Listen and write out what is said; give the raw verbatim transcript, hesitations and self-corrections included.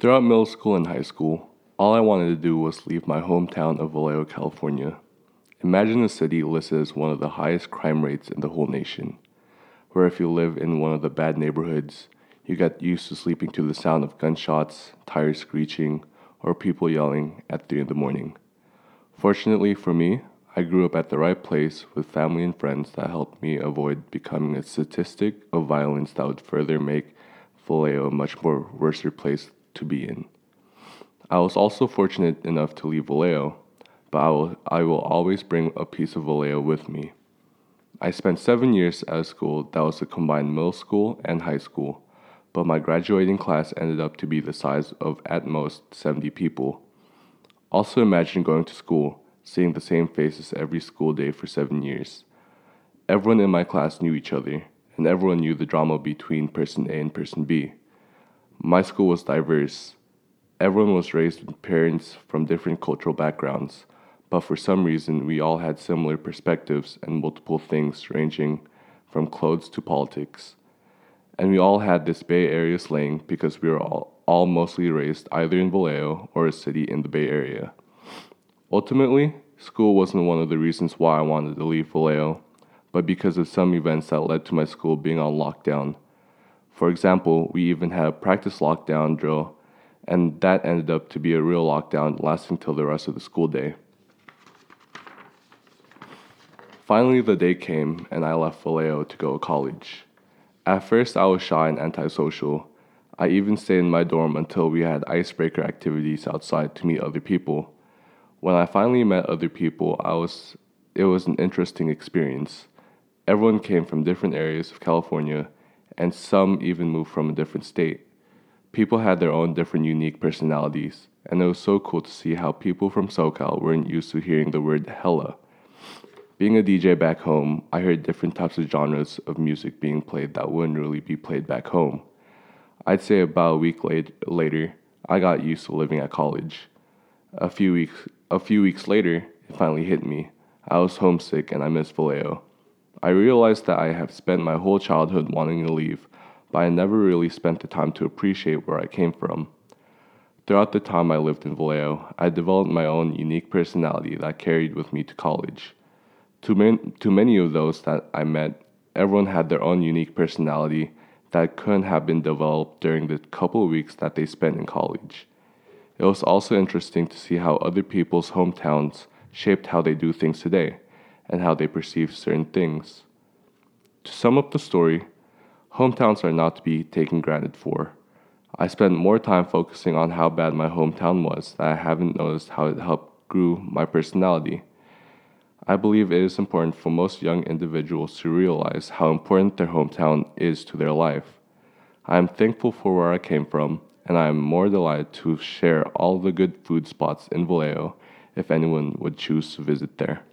Throughout middle school and high school, all I wanted to do was leave my hometown of Vallejo, California. Imagine a city listed as one of the highest crime rates in the whole nation, where if you live in one of the bad neighborhoods, you get used to sleeping to the sound of gunshots, tires screeching, or people yelling at three in the morning. Fortunately for me, I grew up at the right place with family and friends that helped me avoid becoming a statistic of violence that would further make Vallejo a much more worse place to be in. I was also fortunate enough to leave Vallejo, but I will, I will always bring a piece of Vallejo with me. I spent seven years at a school that was a combined middle school and high school, but my graduating class ended up to be the size of at most seventy people. Also imagine going to school, seeing the same faces every school day for seven years. Everyone in my class knew each other, and everyone knew the drama between person A and person B. My school was diverse. Everyone was raised with parents from different cultural backgrounds, but for some reason we all had similar perspectives and multiple things ranging from clothes to politics. And we all had this Bay Area slang because we were all, all mostly raised either in Vallejo or a city in the Bay Area. Ultimately, school wasn't one of the reasons why I wanted to leave Vallejo, but because of some events that led to my school being on lockdown. For example, we even had a practice lockdown drill, and that ended up to be a real lockdown lasting till the rest of the school day. Finally, the day came, and I left Vallejo to go to college. At first, I was shy and antisocial. I even stayed in my dorm until we had icebreaker activities outside to meet other people. When I finally met other people, I was it was an interesting experience. Everyone came from different areas of California, and some even moved from a different state. People had their own different unique personalities, and it was so cool to see how people from SoCal weren't used to hearing the word hella. Being a D J back home, I heard different types of genres of music being played that wouldn't really be played back home. I'd say about a week late, later, I got used to living at college. A few weeks a few weeks later, it finally hit me. I was homesick and I missed Vallejo. I realized that I have spent my whole childhood wanting to leave, but I never really spent the time to appreciate where I came from. Throughout the time I lived in Vallejo, I developed my own unique personality that carried with me to college. To, man, to many of those that I met, everyone had their own unique personality that couldn't have been developed during the couple of weeks that they spent in college. It was also interesting to see how other people's hometowns shaped how they do things today and how they perceive certain things. To sum up the story, hometowns are not to be taken granted for. I spent more time focusing on how bad my hometown was that I haven't noticed how it helped grow my personality. I believe it is important for most young individuals to realize how important their hometown is to their life. I am thankful for where I came from, and I am more delighted to share all the good food spots in Vallejo if anyone would choose to visit there.